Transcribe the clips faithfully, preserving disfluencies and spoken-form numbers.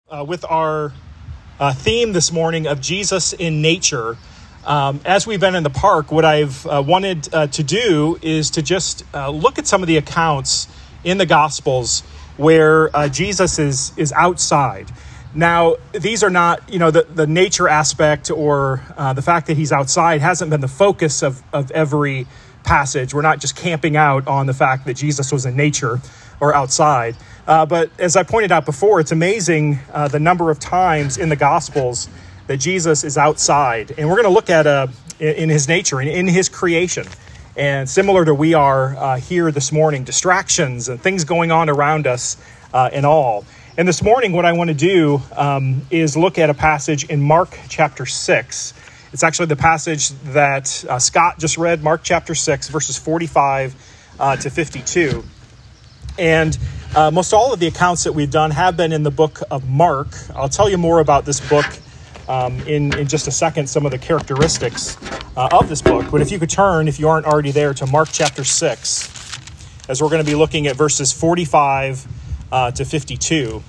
uh, with our uh, theme this morning of Jesus in nature. Um, as we've been in the park, what I've uh, wanted uh, to do is to just uh, look at some of the accounts in the Gospels where uh, Jesus is is outside. Now, these are not, you know, the, the nature aspect or uh, the fact that he's outside hasn't been the focus of, of every passage. We're not just camping out on the fact that Jesus was in nature or outside. Uh, but as I pointed out before, it's amazing uh, the number of times in the Gospels that Jesus is outside. And we're going to look at uh, in his nature, in, in his creation. And similar to we are uh, here this morning, distractions and things going on around us uh, and all. And this morning, what I want to do um, is look at a passage in Mark chapter six. It's actually the passage that uh, Scott just read, Mark chapter six, verses forty-five uh, to fifty-two. And uh, most all of the accounts that we've done have been in the book of Mark. I'll tell you more about this book um, in, in just a second, some of the characteristics uh, of this book. But if you could turn, if you aren't already there, to Mark chapter six, as we're going to be looking at verses forty-five uh, to fifty-two.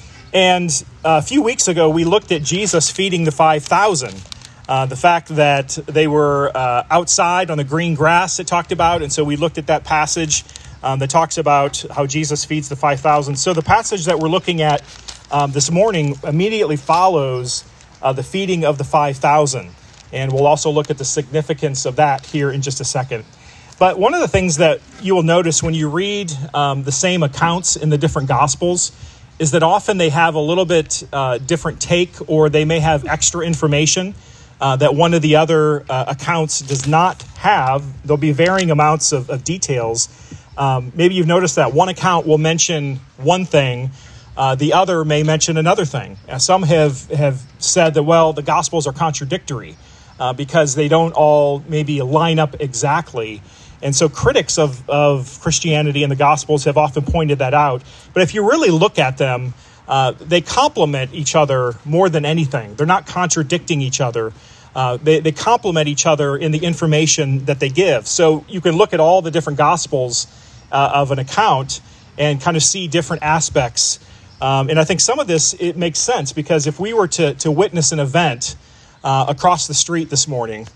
And a few weeks ago, we looked at Jesus feeding the five thousand. Uh, the fact that they were uh, outside on the green grass it talked about. And so we looked at that passage um, that talks about how Jesus feeds the five thousand. So the passage that we're looking at um, this morning immediately follows uh, the feeding of the five thousand. And we'll also look at the significance of that here in just a second. But one of the things that you will notice when you read um, the same accounts in the different Gospels is that often they have a little bit uh, different take, or they may have extra information uh, that one of the other uh, accounts does not have. There'll be varying amounts of, of details. Um, maybe you've noticed that one account will mention one thing, uh, the other may mention another thing. Uh, some have, have said that, well, the Gospels are contradictory uh, because they don't all maybe line up exactly. And so critics of, of Christianity and the Gospels have often pointed that out. But if you really look at them, uh, they complement each other more than anything. They're not contradicting each other. Uh, they, they complement each other in the information that they give. So you can look at all the different Gospels uh, of an account and kind of see different aspects. Um, and I think some of this, it makes sense, because if we were to, to witness an event uh, across the street this morning,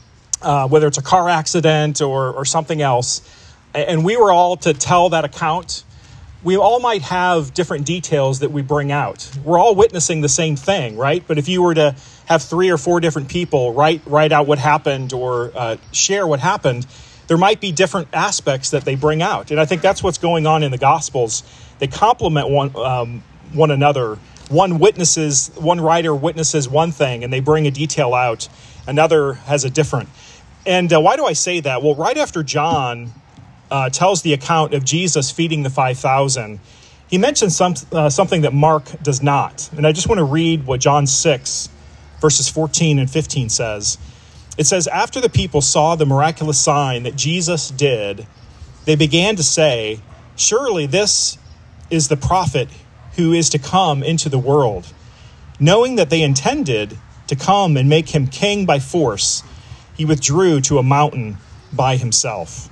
Uh, whether it's a car accident or, or something else, and we were all to tell that account, we all might have different details that we bring out. We're all witnessing the same thing, right? But if you were to have three or four different people write, write out what happened or uh, share what happened, there might be different aspects that they bring out. And I think that's what's going on in the Gospels. They complement one, um, one another. One witnesses, one writer witnesses one thing, and they bring a detail out. Another has a different. And uh, why do I say that? Well, right after John uh, tells the account of Jesus feeding the five thousand, he mentions some, uh, something that Mark does not. And I just want to read what John six, verses fourteen and fifteen says. It says, "After the people saw the miraculous sign that Jesus did, they began to say, 'Surely this is the prophet who is to come into the world.' Knowing that they intended to come and make him king by force, he withdrew to a mountain by himself."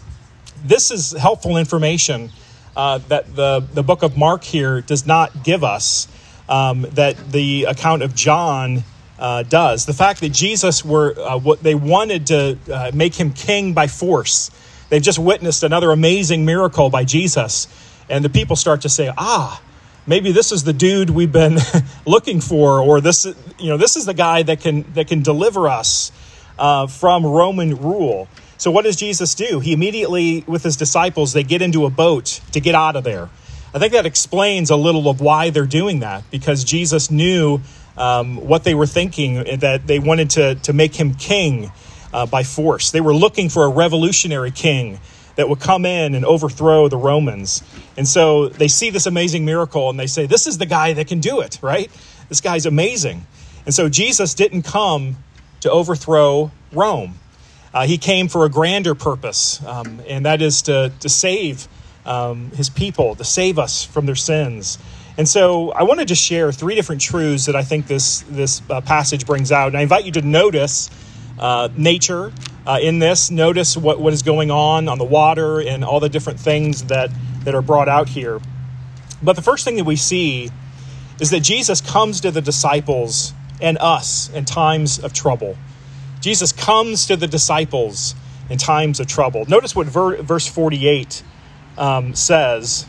This is helpful information uh, that the, the book of Mark here does not give us, um, that the account of John uh, does. The fact that Jesus were, uh, what they wanted to uh, make him king by force. They've just witnessed another amazing miracle by Jesus. And the people start to say, ah, maybe this is the dude we've been looking for, or this, you know, this is the guy that can that can deliver us Uh, from Roman rule. So what does Jesus do? He immediately, with his disciples, they get into a boat to get out of there. I think that explains a little of why they're doing that, because Jesus knew um, what they were thinking, that they wanted to, to make him king uh, by force. They were looking for a revolutionary king that would come in and overthrow the Romans. And so they see this amazing miracle and they say, this is the guy that can do it, right? This guy's amazing. And so Jesus didn't come to overthrow Rome. Uh, he came for a grander purpose, um, and that is to, to save um, his people, to save us from their sins. And so I want to just share three different truths that I think this, this uh, passage brings out. And I invite you to notice uh, nature uh, in this. Notice what, what is going on on the water and all the different things that, that are brought out here. But the first thing that we see is that Jesus comes to the disciples and us in times of trouble. Jesus comes to the disciples in times of trouble. Notice what ver- verse forty-eight um, says.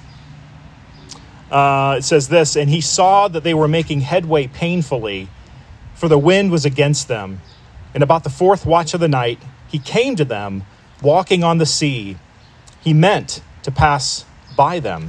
Uh, it says this, and he saw that they were making headway painfully, for the wind was against them. And about the fourth watch of the night, he came to them, walking on the sea. He meant to pass by them.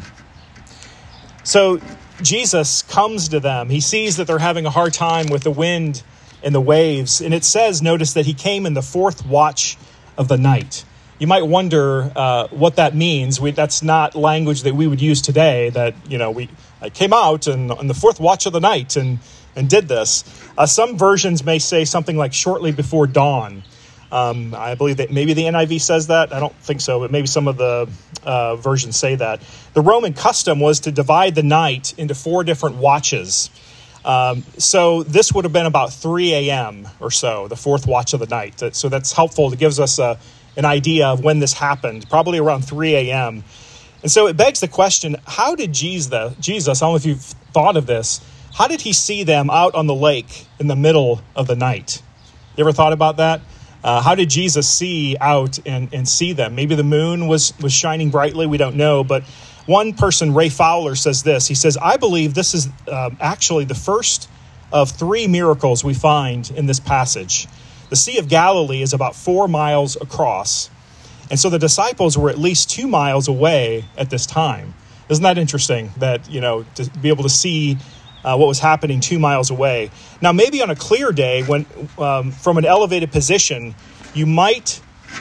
So Jesus comes to them. He sees that they're having a hard time with the wind and the waves. And it says, notice that he came in the fourth watch of the night. You might wonder uh, what that means. We, that's not language that we would use today, that, you know, we I came out and on the fourth watch of the night and, and did this. Uh, some versions may say something like shortly before dawn. Um, I believe that maybe the N I V says that. I don't think so, but maybe some of the uh, versions say that. The Roman custom was to divide the night into four different watches. Um, so this would have been about three a.m. or so, the fourth watch of the night. So that's helpful. It gives us a an idea of when this happened, probably around three a.m. And so it begs the question, how did Jesus, Jesus, I don't know if you've thought of this, how did he see them out on the lake in the middle of the night? You ever thought about that? Uh, how did Jesus see out and, and see them? Maybe the moon was, was shining brightly, we don't know. But one person, Ray Fowler, says this. He says, I believe this is um, actually the first of three miracles we find in this passage. The Sea of Galilee is about four miles across. And so the disciples were at least two miles away at this time. Isn't that interesting that, you know, to be able to see uh, what was happening two miles away? Now, maybe on a clear day, when um, from an elevated position, you might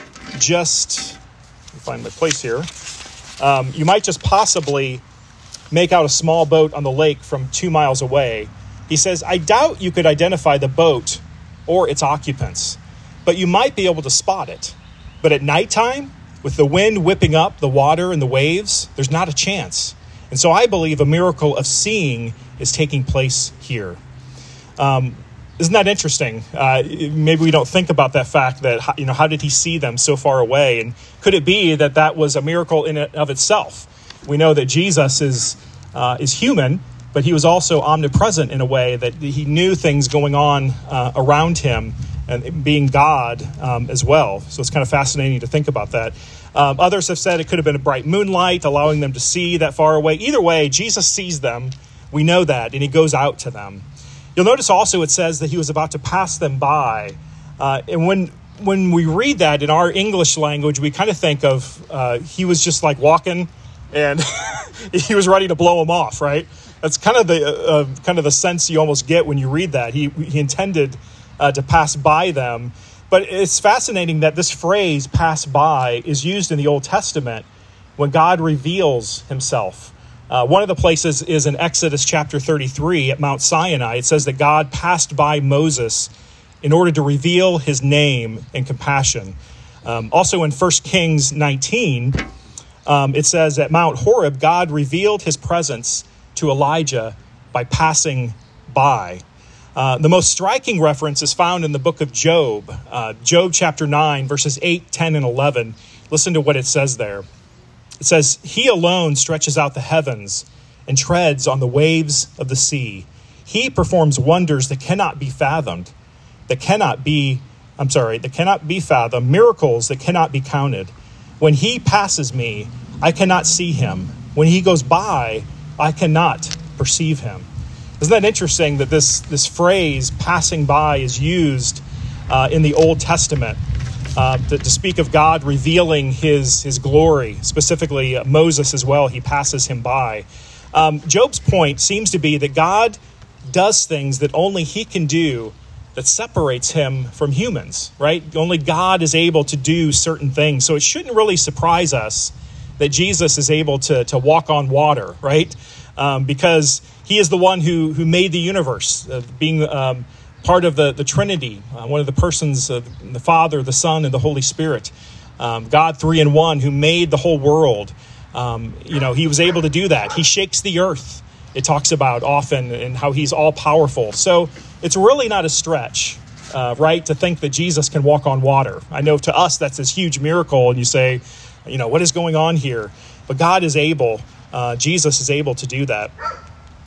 just, let me find my place here. Um, you might just possibly make out a small boat on the lake from two miles away. He says, I doubt you could identify the boat or its occupants, but you might be able to spot it. But at nighttime, with the wind whipping up the water and the waves, there's not a chance. And so I believe a miracle of seeing is taking place here. Um, isn't that interesting? Uh, maybe we don't think about that fact that, you know, how did he see them so far away? And could it be that that was a miracle in and of itself? We know that Jesus is uh, is human, but he was also omnipresent in a way that he knew things going on uh, around him, and being God um, as well. So it's kind of fascinating to think about that. Um, others have said it could have been a bright moonlight, allowing them to see that far away. Either way, Jesus sees them. We know that, and he goes out to them. You'll notice also it says that he was about to pass them by. Uh, and when when we read that in our English language, we kind of think of uh, he was just like walking and he was ready to blow them off, right? That's kind of the uh, kind of the sense you almost get when you read that. He he intended uh, to pass by them. But it's fascinating that this phrase, pass by, is used in the Old Testament when God reveals himself. Uh, one of the places is in Exodus chapter thirty-three at Mount Sinai. It says that God passed by Moses in order to reveal his name and compassion. Um, also in First Kings nineteen, um, it says at Mount Horeb, God revealed his presence to Elijah by passing by. Uh, the most striking reference is found in the book of Job, uh, Job chapter nine, verses eight, ten, and eleven. Listen to what it says there. It says, he alone stretches out the heavens and treads on the waves of the sea. He performs wonders that cannot be fathomed, that cannot be, I'm sorry, that cannot be fathomed, miracles that cannot be counted. When he passes me, I cannot see him. When he goes by, I cannot perceive him. Isn't that interesting that this, this phrase, passing by, is used uh, in the Old Testament uh, to, to speak of God revealing his, his glory, specifically uh, Moses as well. He passes him by. Um, Job's point seems to be that God does things that only he can do that separates him from humans, right? Only God is able to do certain things. So it shouldn't really surprise us that Jesus is able to, to walk on water, right? Um, because he is the one who, who made the universe, uh, being um, part of the, the Trinity, uh, one of the persons of the Father, the Son, and the Holy Spirit. Um, God, three in one, who made the whole world. Um, you know, he was able to do that. He shakes the earth, it talks about often, and how he's all powerful. So it's really not a stretch, uh, right, to think that Jesus can walk on water. I know to us that's this huge miracle, and you say, you know, what is going on here? But God is able, uh, Jesus is able to do that.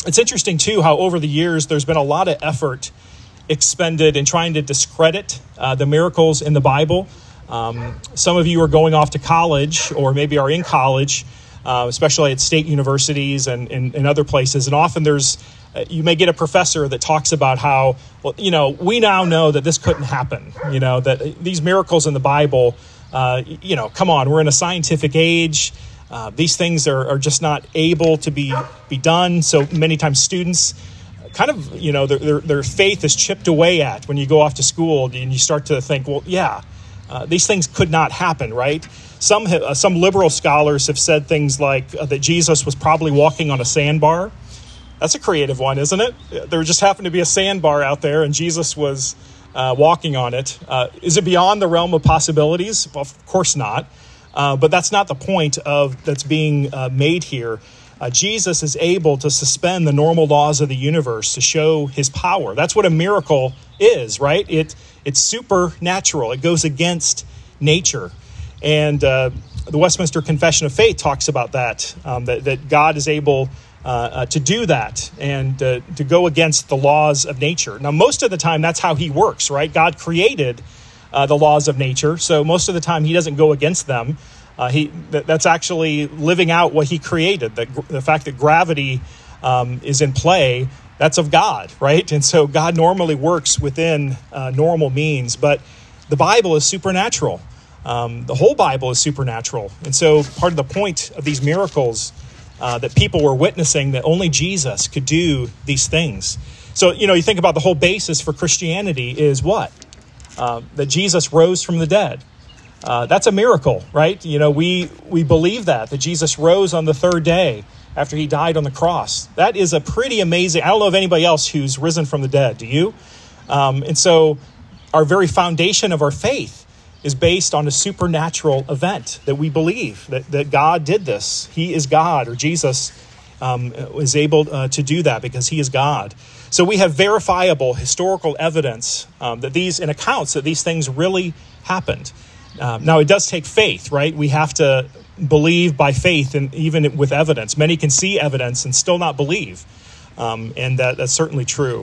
It's interesting, too, how over the years there's been a lot of effort expended in trying to discredit uh, the miracles in the Bible. Um, some of you are going off to college or maybe are in college, uh, especially at state universities and, and, and other places. And often there's, uh, you may get a professor that talks about how, well, you know, we now know that this couldn't happen, you know, that these miracles in the Bible, uh, you know, come on, we're in a scientific age. Uh, these things are, are just not able to be, be done. So many times students kind of, you know, their, their, their faith is chipped away at when you go off to school and you start to think, well, yeah, uh, these things could not happen, right? Some have, uh, some liberal scholars have said things like uh, that Jesus was probably walking on a sandbar. That's a creative one, isn't it? There just happened to be a sandbar out there and Jesus was uh, walking on it. Uh, is it beyond the realm of possibilities? Well, of course not. Uh, but that's not the point of that's being uh, made here. Uh, Jesus is able to suspend the normal laws of the universe to show his power. That's what a miracle is, right? It it's supernatural. It goes against nature. And uh, the Westminster Confession of Faith talks about that, um, that, that God is able uh, uh, to do that and uh, to go against the laws of nature. Now, most of the time, that's how he works, right? God created Uh, the laws of nature. So most of the time he doesn't go against them. Uh, he that, that's actually living out what he created. The, the fact that gravity um, is in play, that's of God, right? And so God normally works within uh, normal means. But the Bible is supernatural. Um, the whole Bible is supernatural. And so part of the point of these miracles uh, that people were witnessing that only Jesus could do these things. So, you know, you think about the whole basis for Christianity is what? Uh, that Jesus rose from the dead. Uh, that's a miracle, right? You know, we we believe that, that Jesus rose on the third day after he died on the cross. That is a pretty amazing. I don't know of anybody else who's risen from the dead. Do you? Um, and so our very foundation of our faith is based on a supernatural event that we believe, that, that God did this. He is God, or Jesus um, is able uh, to do that because he is God. So we have verifiable historical evidence um, that these, and accounts that these things really happened. Um, now, it does take faith, right? We have to believe by faith, and even with evidence. Many can see evidence and still not believe, um, and that, that's certainly true.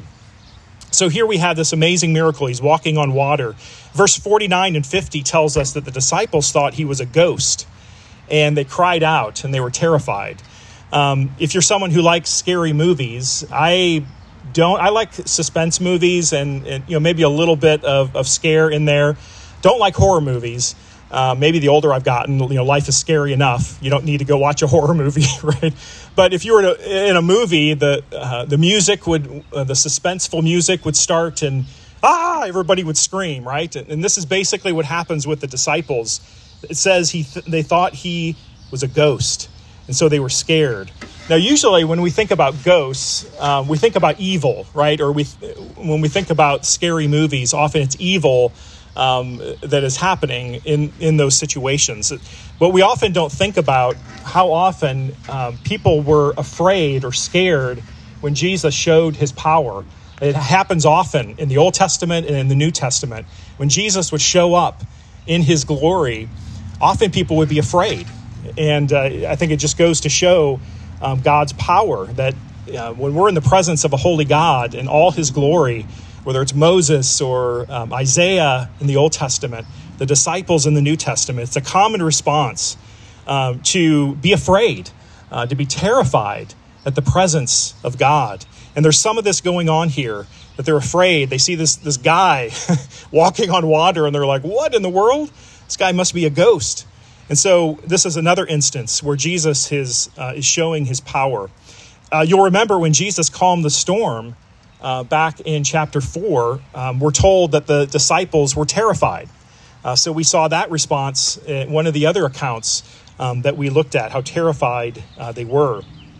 So here we have this amazing miracle. He's walking on water. Verse forty-nine and fifty tells us that the disciples thought he was a ghost, and they cried out, and they were terrified. Um, if you're someone who likes scary movies, I... Don't I like suspense movies and, and you know maybe a little bit of, of scare in there. Don't like horror movies. Uh, maybe the older I've gotten, you know, life is scary enough. You don't need to go watch a horror movie, right? But if you were to, in a movie, the uh, the music would, uh, the suspenseful music would start, and ah, everybody would scream, right? And, and this is basically what happens with the disciples. It says he th- they thought he was a ghost, and so they were scared. Now, usually when we think about ghosts, um, we think about evil, right? Or we, when we think about scary movies, often it's evil um, that is happening in, in those situations. But we often don't think about how often um, people were afraid or scared when Jesus showed his power. It happens often in the Old Testament and in the New Testament. When Jesus would show up in his glory, often people would be afraid. And uh, I think it just goes to show Um, God's power, that uh, when we're in the presence of a holy God in all his glory, whether it's Moses or um, Isaiah in the Old Testament, the disciples in the New Testament, it's a common response um, to be afraid, uh, to be terrified at the presence of God. And there's some of this going on here, that they're afraid. They see this, this guy walking on water and they're like, what in the world? This guy must be a ghost. And so this is another instance where Jesus is, uh, is showing his power. Uh, you'll remember when Jesus calmed the storm uh, back in chapter four, um, we're told that the disciples were terrified. Uh, so we saw that response in one of the other accounts um, that we looked at, how terrified uh, they were.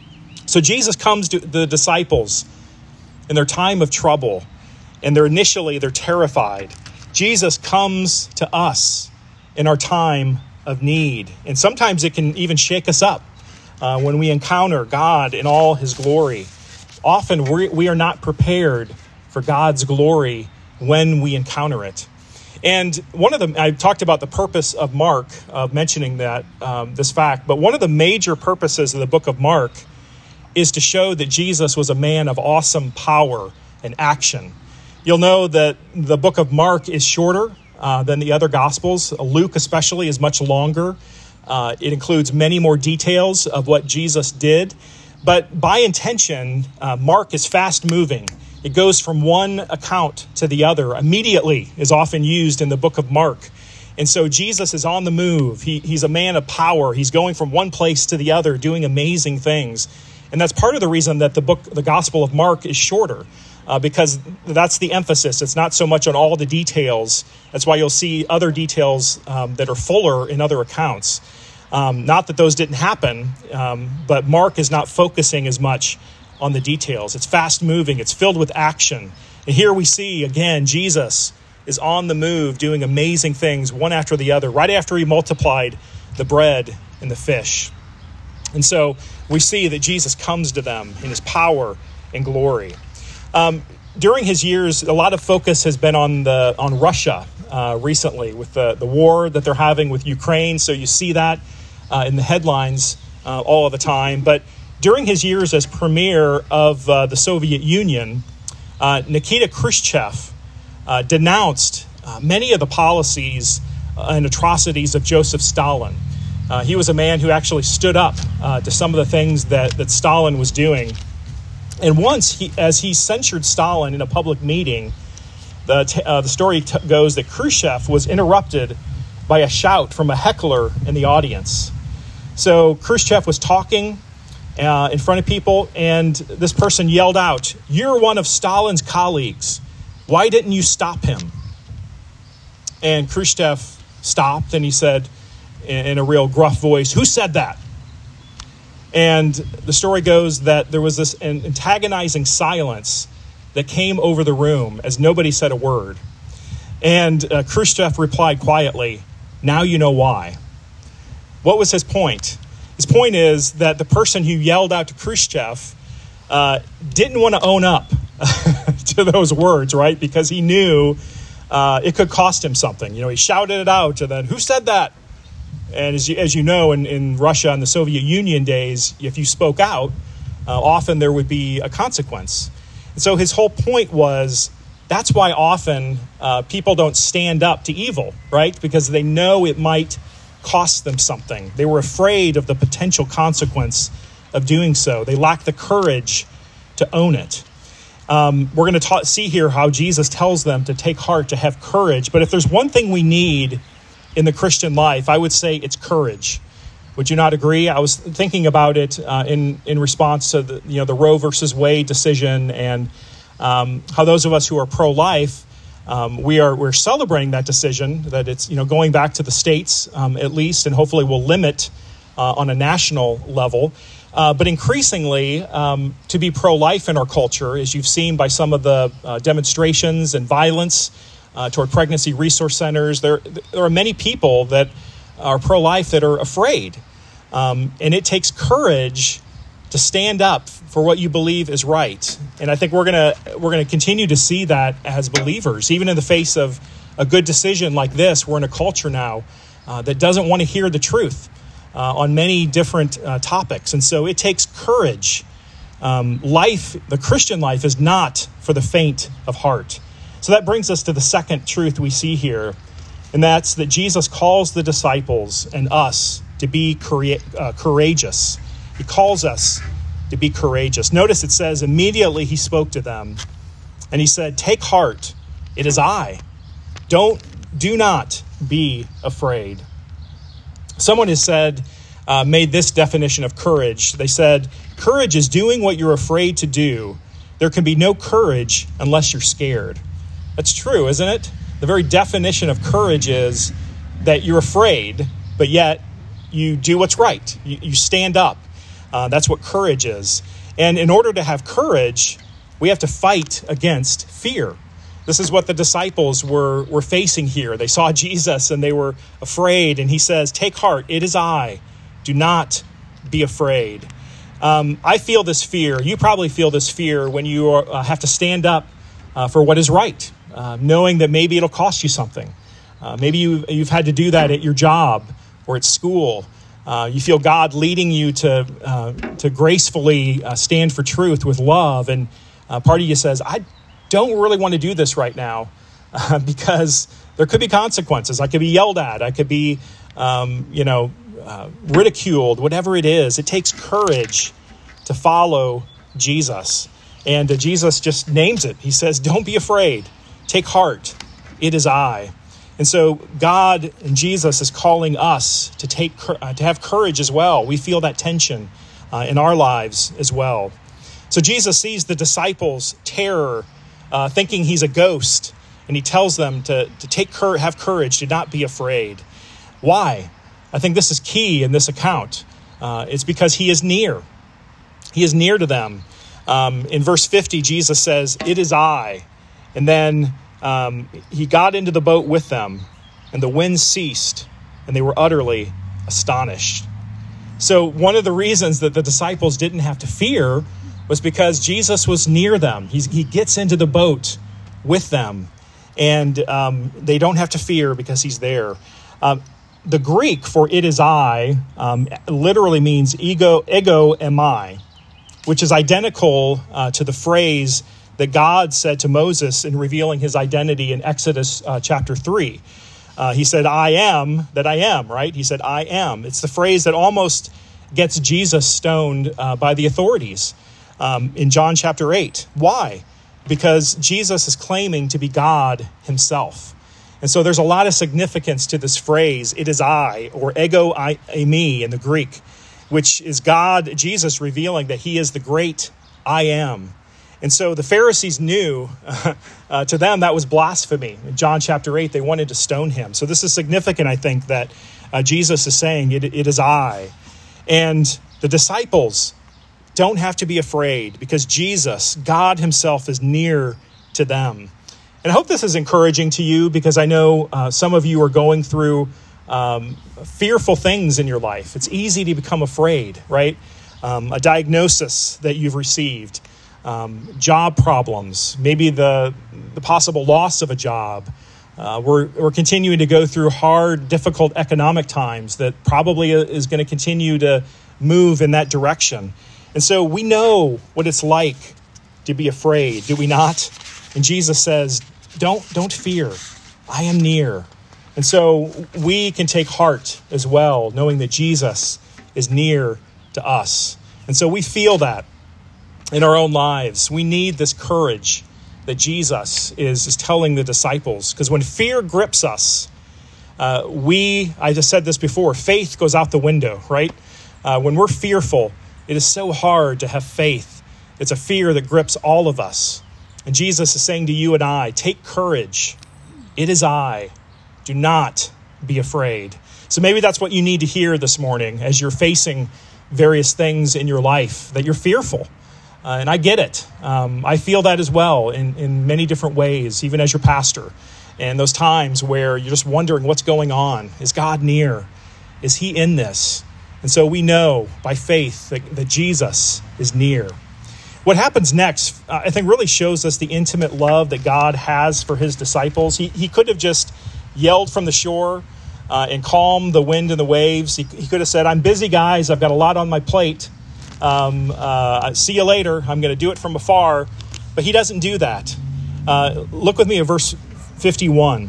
So Jesus comes to the disciples in their time of trouble, and they're initially, they're terrified. Jesus comes to us in our time of need. And sometimes it can even shake us up uh, when we encounter God in all his glory. Often we we are not prepared for God's glory when we encounter it. And one of the, I talked about the purpose of Mark, of mentioning that, um, this fact, but one of the major purposes of the book of Mark is to show that Jesus was a man of awesome power and action. You'll know that the book of Mark is shorter uh, than the other Gospels. Luke especially is much longer. Uh, it includes many more details of what Jesus did. But by intention, uh, Mark is fast-moving. It goes from one account to the other. Immediately is often used in the book of Mark. And so Jesus is on the move. He, he's a man of power. He's going from one place to the other, doing amazing things. And that's part of the reason that the book, the Gospel of Mark, is shorter, uh, because that's the emphasis. It's not so much on all the details. That's why you'll see other details um, that are fuller in other accounts. Um, not that those didn't happen, um, but Mark is not focusing as much on the details. It's fast-moving. It's filled with action. And here we see, again, Jesus is on the move, doing amazing things, one after the other, right after he multiplied the bread and the fish. And so we see that Jesus comes to them in his power and glory. Um, during his years, a lot of focus has been on the on Russia uh, recently with the, the war that they're having with Ukraine. So you see that uh, in the headlines uh, all of the time. But during his years as premier of uh, the Soviet Union, uh, Nikita Khrushchev uh, denounced uh, many of the policies and atrocities of Joseph Stalin. Uh, he was a man who actually stood up uh, to some of the things that, that Stalin was doing. And once, he, as he censured Stalin in a public meeting, the, t- uh, the story t- goes that Khrushchev was interrupted by a shout from a heckler in the audience. So Khrushchev was talking uh, in front of people, and this person yelled out, "You're one of Stalin's colleagues. Why didn't you stop him?" And Khrushchev stopped, and he said in, in a real gruff voice, "Who said that?" And the story goes that there was this antagonizing silence that came over the room as nobody said a word. And uh, Khrushchev replied quietly, "Now you know why." What was his point? His point is that the person who yelled out to Khrushchev uh, didn't want to own up to those words, right? Because he knew uh, it could cost him something. You know, he shouted it out, and then, "Who said that?" And as you, as you know, in, in Russia and the Soviet Union days, if you spoke out, uh, often there would be a consequence. And so his whole point was, that's why often uh, people don't stand up to evil, right? Because they know it might cost them something. They were afraid of the potential consequence of doing so. They lack the courage to own it. Um, we're going to ta- see here how Jesus tells them to take heart, to have courage. But if there's one thing we need in the Christian life, I would say it's courage. Would you not agree? I was thinking about it uh, in in response to the you know the Roe versus Wade decision, and um, how those of us who are pro-life, um, we are we're celebrating that decision, that it's you know going back to the states um, at least, and hopefully will limit uh, on a national level. Uh, but increasingly, um, to be pro-life in our culture, as you've seen by some of the uh, demonstrations and violence Uh, toward pregnancy resource centers, there there are many people that are pro-life that are afraid, um, and it takes courage to stand up for what you believe is right. And I think we're gonna we're gonna continue to see that as believers, even in the face of a good decision like this. We're in a culture now uh, that doesn't want to hear the truth uh, on many different uh, topics, and so it takes courage. Um, life, the Christian life, is not for the faint of heart. So that brings us to the second truth we see here, and that's that Jesus calls the disciples and us to be uh, courageous. He calls us to be courageous. Notice it says, immediately he spoke to them, and he said, "Take heart, it is I. Don't, do not be afraid." Someone has said, uh, made this definition of courage. They said, courage is doing what you're afraid to do. There can be no courage unless you're scared. That's true, isn't it? The very definition of courage is that you're afraid, but yet you do what's right. You, you stand up. Uh, that's what courage is. And in order to have courage, we have to fight against fear. This is what the disciples were, were facing here. They saw Jesus and they were afraid. And he says, "Take heart, it is I. Do not be afraid." Um, I feel this fear. You probably feel this fear when you are, uh, have to stand up uh, for what is right. Uh, knowing that maybe it'll cost you something. Uh, maybe you, you've had to do that at your job or at school. Uh, you feel God leading you to uh, to gracefully uh, stand for truth with love. And uh, part of you says, I don't really want to do this right now uh, because there could be consequences. I could be yelled at. I could be, um, you know, uh, ridiculed, whatever it is. It takes courage to follow Jesus. And uh, Jesus just names it. He says, don't be afraid. Take heart. It is I. And so God and Jesus is calling us to take uh, to have courage as well. We feel that tension uh, in our lives as well. So Jesus sees the disciples' terror, uh, thinking he's a ghost, and he tells them to, to take cur- have courage, to not be afraid. Why? I think this is key in this account. Uh, it's because he is near. He is near to them. Um, in verse fifty, Jesus says, "It is I." And then Um, he got into the boat with them, and the wind ceased, and they were utterly astonished. So one of the reasons that the disciples didn't have to fear was because Jesus was near them. He's, he gets into the boat with them, and um, they don't have to fear because he's there. Um, the Greek for "it is I" um, literally means ego, ego eimi, which is identical uh, to the phrase that God said to Moses in revealing his identity in Exodus uh, chapter three. Uh, he said, I am that I am, right? He said, I am. It's the phrase that almost gets Jesus stoned uh, by the authorities um, in John chapter eight. Why? Because Jesus is claiming to be God himself. And so there's a lot of significance to this phrase, it is I, or ego eimi in the Greek, which is God, Jesus revealing that he is the great I am. And so the Pharisees knew, uh, uh, to them, that was blasphemy. In John chapter eight, they wanted to stone him. So this is significant, I think, that uh, Jesus is saying, it, it is I. And the disciples don't have to be afraid because Jesus, God himself, is near to them. And I hope this is encouraging to you because I know uh, some of you are going through um, fearful things in your life. It's easy to become afraid, right? Um, a diagnosis that you've received. Um, job problems, maybe the the possible loss of a job. Uh, we're we're continuing to go through hard, difficult economic times that probably is going to continue to move in that direction. And so we know what it's like to be afraid, do we not? And Jesus says, don't don't fear. I am near. And so we can take heart as well, knowing that Jesus is near to us. And so we feel that in our own lives. We need this courage that Jesus is, is telling the disciples. Because when fear grips us, uh, we, I just said this before, faith goes out the window, right? Uh, when we're fearful, it is so hard to have faith. It's a fear that grips all of us. And Jesus is saying to you and I, take courage. It is I. Do not be afraid. So maybe that's what you need to hear this morning as you're facing various things in your life, that you're fearful. Uh, and I get it. Um, I feel that as well in, in many different ways, even as your pastor. And those times where you're just wondering what's going on. Is God near? Is he in this? And so we know by faith that, that Jesus is near. What happens next, uh, I think, really shows us the intimate love that God has for his disciples. He, he could have just yelled from the shore uh, and calmed the wind and the waves. He, he could have said, I'm busy, guys. I've got a lot on my plate. Um, uh, see you later. I'm going to do it from afar. But he doesn't do that. Uh, look with me at verse fifty-one.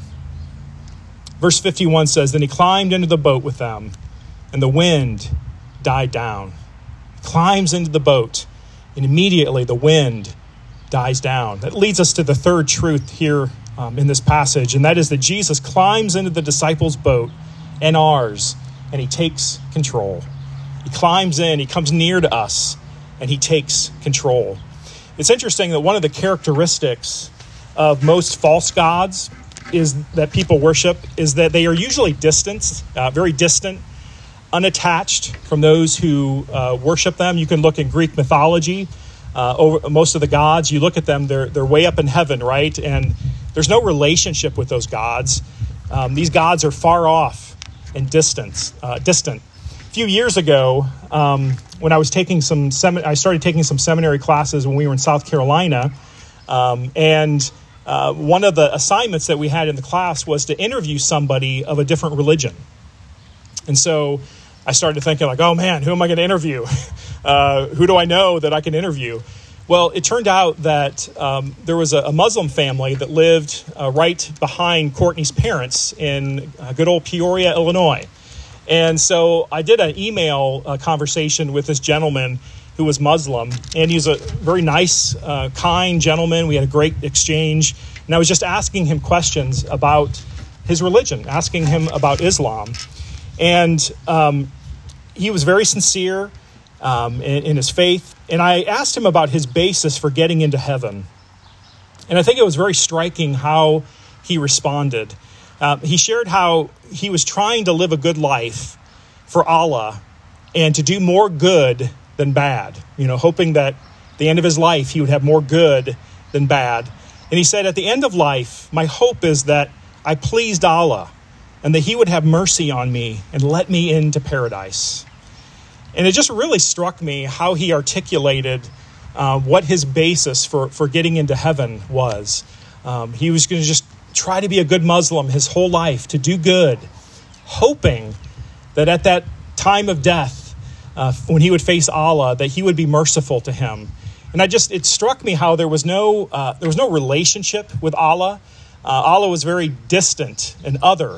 Verse fifty-one says, then he climbed into the boat with them, and the wind died down. He climbs into the boat, and immediately the wind dies down. That leads us to the third truth here um, in this passage, and that is that Jesus climbs into the disciples' boat and ours, and he takes control. He climbs in, he comes near to us, and he takes control. It's interesting that one of the characteristics of most false gods is that people worship is that they are usually distant, uh, very distant, unattached from those who uh, worship them. You can look in Greek mythology. Uh, over most of the gods, you look at them, they're they're way up in heaven, right? And there's no relationship with those gods. Um, these gods are far off and distant. Uh, distant. A few years ago, um, when I was taking some, sem- I started taking some seminary classes when we were in South Carolina, um, and uh, one of the assignments that we had in the class was to interview somebody of a different religion. And so I started thinking like, oh man, who am I going to interview? Uh, who do I know that I can interview? Well, it turned out that um, there was a, a Muslim family that lived uh, right behind Courtney's parents in uh, good old Peoria, Illinois. And so I did an email uh, conversation with this gentleman who was Muslim, and he was a very nice, uh, kind gentleman. We had a great exchange, and I was just asking him questions about his religion, asking him about Islam. And um, he was very sincere um, in, in his faith, and I asked him about his basis for getting into heaven. And I think it was very striking how he responded. Uh, he shared how he was trying to live a good life for Allah and to do more good than bad, you know, hoping that at the end of his life he would have more good than bad. And he said, at the end of life, my hope is that I pleased Allah and that he would have mercy on me and let me into paradise. And it just really struck me how he articulated uh, what his basis for, for getting into heaven was. Um, he was going to just try to be a good Muslim his whole life, to do good, hoping that at that time of death, uh, when he would face Allah, that he would be merciful to him. And I just, it struck me how there was no, uh, there was no relationship with Allah. Uh, Allah was very distant and other.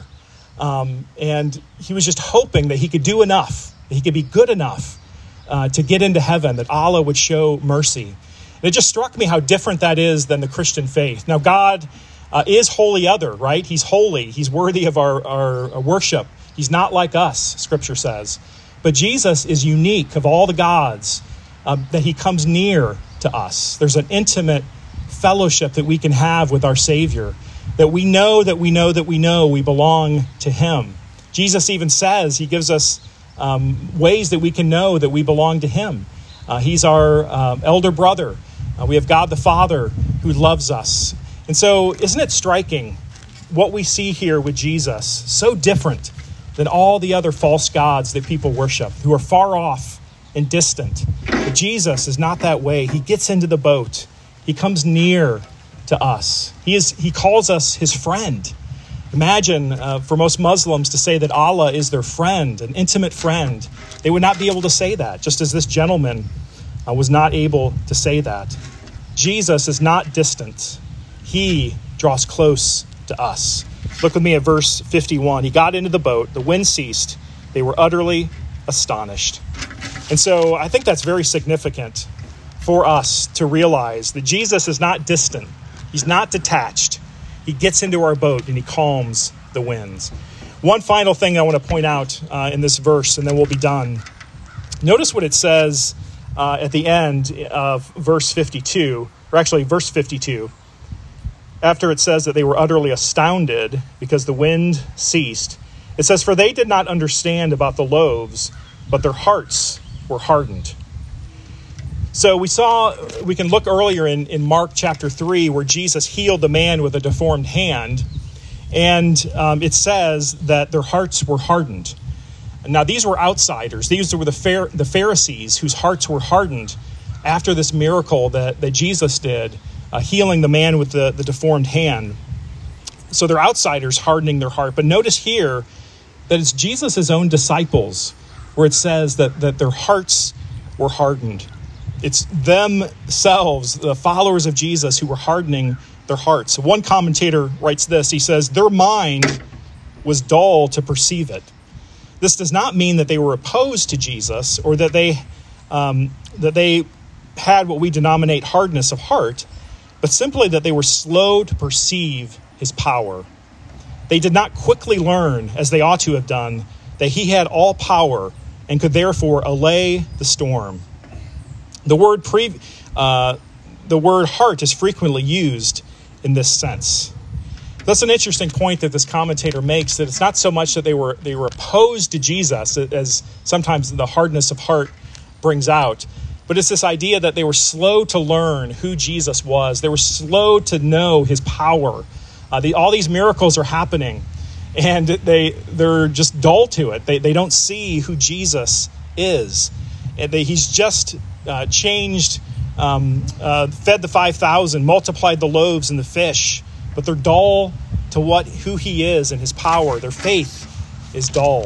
Um, and he was just hoping that he could do enough, that he could be good enough uh, to get into heaven, that Allah would show mercy. And it just struck me how different that is than the Christian faith. Now, God uh, is wholly other, right? He's holy. He's worthy of our, our, our worship. He's not like us, Scripture says. But Jesus is unique of all the gods, uh, that he comes near to us. There's an intimate fellowship that we can have with our Savior, that we know that we know that we know we belong to him. Jesus even says, he gives us um, ways that we can know that we belong to him. Uh, he's our um, elder brother. Uh, we have God the Father who loves us. And so isn't it striking what we see here with Jesus, so different than all the other false gods that people worship, who are far off and distant. But Jesus is not that way. He gets into the boat. He comes near to us. He is. He calls us his friend. Imagine uh, for most Muslims to say that Allah is their friend, an intimate friend. They would not be able to say that, just as this gentleman uh, was not able to say that. Jesus is not distant. He draws close to us. Look with me at verse fifty-one. He got into the boat. The wind ceased. They were utterly astonished. And so I think that's very significant for us to realize that Jesus is not distant. He's not detached. He gets into our boat and he calms the winds. One final thing I want to point out uh, in this verse, and then we'll be done. Notice what it says uh, at the end of verse fifty-two, or actually verse fifty-two. After it says that they were utterly astounded because the wind ceased, it says, "For they did not understand about the loaves, but their hearts were hardened." So we saw, we can look earlier in, in Mark chapter three, where Jesus healed the man with a deformed hand. And um, it says that their hearts were hardened. Now, these were outsiders. These were the, Phar- the Pharisees whose hearts were hardened after this miracle that, that Jesus did, uh, healing the man with the, the deformed hand. So they're outsiders hardening their heart. But notice here that it's Jesus' own disciples where it says that, that their hearts were hardened. It's themselves, the followers of Jesus, who were hardening their hearts. One commentator writes this. He says, their mind was dull to perceive it. This does not mean that they were opposed to Jesus or that they um, that they had what we denominate hardness of heart, but simply that they were slow to perceive his power. They did not quickly learn, as they ought to have done, that he had all power and could therefore allay the storm. The word pre, uh, the word heart is frequently used in this sense. That's an interesting point that this commentator makes, that it's not so much that they were they were opposed to Jesus, as sometimes the hardness of heart brings out, but it's this idea that they were slow to learn who Jesus was. They were slow to know his power. Uh, the, all these miracles are happening, and they they're just dull to it. They they don't see who Jesus is, and they, he's just Uh, changed, um, uh, fed the five thousand, multiplied the loaves and the fish, but they're dull to what who he is and his power. Their faith is dull.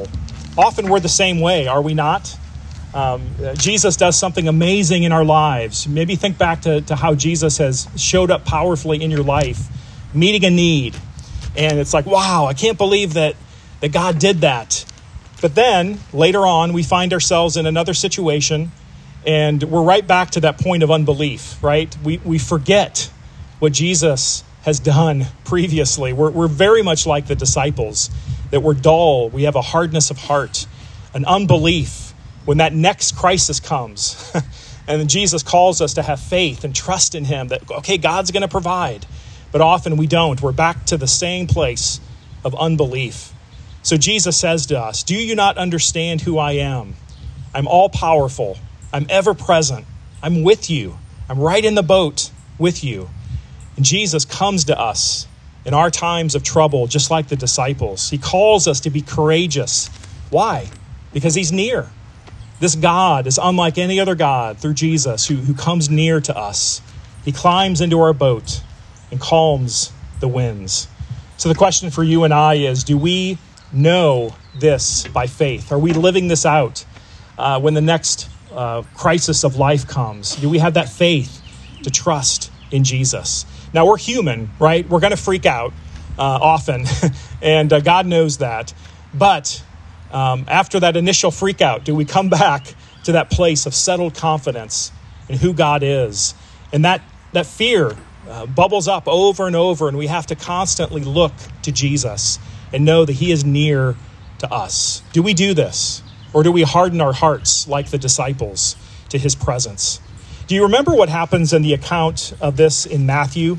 often we're the same way, are we not? Um, Jesus does something amazing in our lives. Maybe think back to, to how Jesus has showed up powerfully in your life, meeting a need. And it's like, wow, I can't believe that, that God did that. But then later on, we find ourselves in another situation, and we're right back to that point of unbelief, right? We we forget what Jesus has done previously. We're, we're very much like the disciples, that we're dull. We have a hardness of heart, an unbelief when that next crisis comes. And then Jesus calls us to have faith and trust in him that, okay, God's going to provide. But often we don't. We're back to the same place of unbelief. So Jesus says to us, do you not understand who I am? I'm all powerful. I'm ever present. I'm with you. I'm right in the boat with you. And Jesus comes to us in our times of trouble, just like the disciples. He calls us to be courageous. Why? Because he's near. This God is unlike any other God through Jesus who, who comes near to us. He climbs into our boat and calms the winds. So the question for you and I is, do we know this by faith? Are we living this out uh, when the next uh, crisis of life comes? Do we have that faith to trust in Jesus? Now, we're human, right? We're going to freak out uh, often, and uh, God knows that. But um, after that initial freak out, do we come back to that place of settled confidence in who God is? And that, that fear uh, bubbles up over and over, and we have to constantly look to Jesus and know that he is near to us. Do we do this? Or do we harden our hearts like the disciples to his presence? Do you remember what happens in the account of this in Matthew?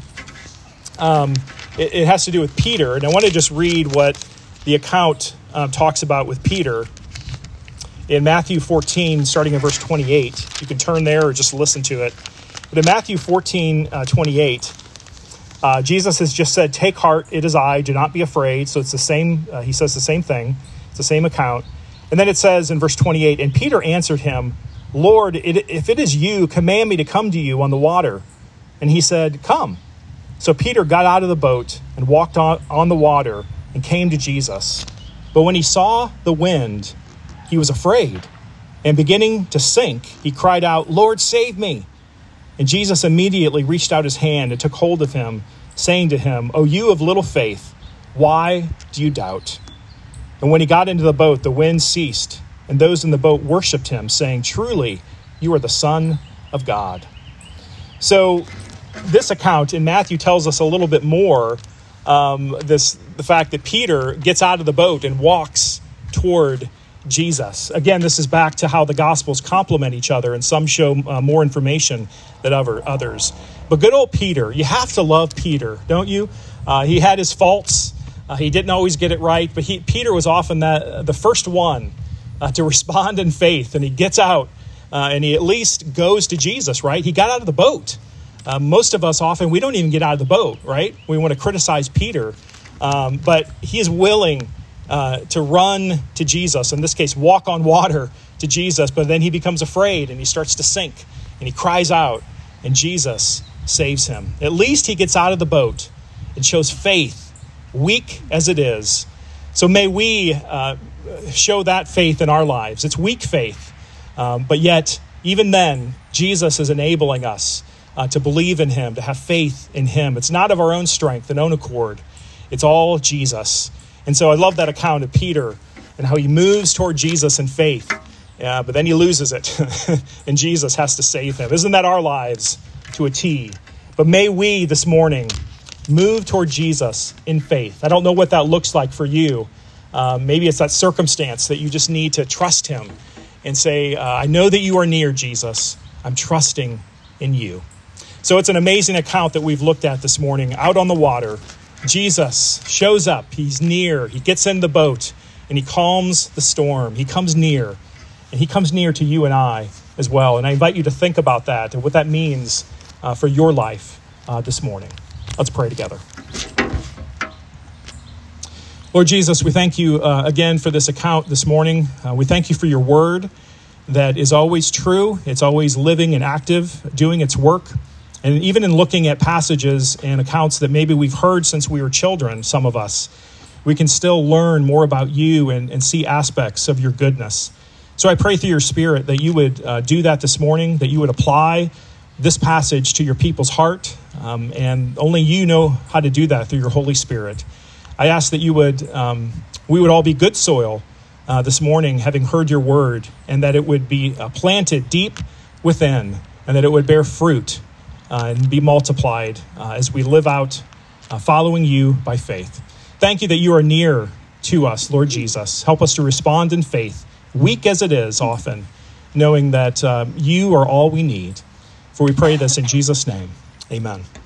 Um, it, it has to do with Peter. And I want to just read what the account um, talks about with Peter. In Matthew fourteen, starting in verse twenty-eight. You can turn there or just listen to it. But in Matthew fourteen, uh, twenty-eight, Uh, Jesus has just said, take heart, it is I, do not be afraid. So it's the same, uh, he says the same thing. It's the same account. And then it says in verse twenty-eight, and Peter answered him, Lord, it, if it is you, command me to come to you on the water. And he said, come. So Peter got out of the boat and walked on, on the water and came to Jesus. But when he saw the wind, he was afraid. And beginning to sink, he cried out, Lord, save me. And Jesus immediately reached out his hand and took hold of him, saying to him, O you of little faith, why do you doubt? And when he got into the boat, the wind ceased, and those in the boat worshipped him, saying, truly, you are the Son of God. So this account in Matthew tells us a little bit more, um, this the fact that Peter gets out of the boat and walks toward Jesus. Again, this is back to how the Gospels complement each other, and some show uh, more information than other others. But good old Peter, you have to love Peter, don't you? Uh, he had his faults. Uh, he didn't always get it right, but he, Peter was often that, uh, the first one uh, to respond in faith, and he gets out uh, and he at least goes to Jesus, right? He got out of the boat. Uh, most of us often, we don't even get out of the boat, right? We want to criticize Peter, um, but he is willing uh, to run to Jesus, in this case, walk on water to Jesus, but then he becomes afraid and he starts to sink and he cries out and Jesus saves him. At least he gets out of the boat and shows faith, weak as it is. So may we uh, show that faith in our lives. It's weak faith, um, but yet even then, Jesus is enabling us uh, to believe in him, to have faith in him. It's not of our own strength and own accord. It's all Jesus. And so I love that account of Peter and how he moves toward Jesus in faith, uh, but then he loses it, and Jesus has to save him. Isn't that our lives to a T? But may we this morning move toward Jesus in faith. I don't know what that looks like for you. Uh, maybe it's that circumstance that you just need to trust him and say, uh, I know that you are near, Jesus. I'm trusting in you. So it's an amazing account that we've looked at this morning. Out on the water, Jesus shows up. He's near. He gets in the boat and he calms the storm. He comes near, and he comes near to you and I as well. And I invite you to think about that and what that means uh, for your life uh, this morning. Let's pray together. Lord Jesus, we thank you uh, again for this account this morning. Uh, we thank you for your word that is always true. It's always living and active, doing its work. And even in looking at passages and accounts that maybe we've heard since we were children, some of us, we can still learn more about you and, and see aspects of your goodness. So I pray through your Spirit that you would uh, do that this morning, that you would apply this passage to your people's heart, um, and only you know how to do that through your Holy Spirit. I ask that you would, um, we would all be good soil uh, this morning, having heard your word, and that it would be uh, planted deep within, and that it would bear fruit uh, and be multiplied uh, as we live out uh, following you by faith. Thank you that you are near to us, Lord Jesus. Help us to respond in faith, weak as it is often, knowing that um, you are all we need. For we pray this in Jesus' name. Amen.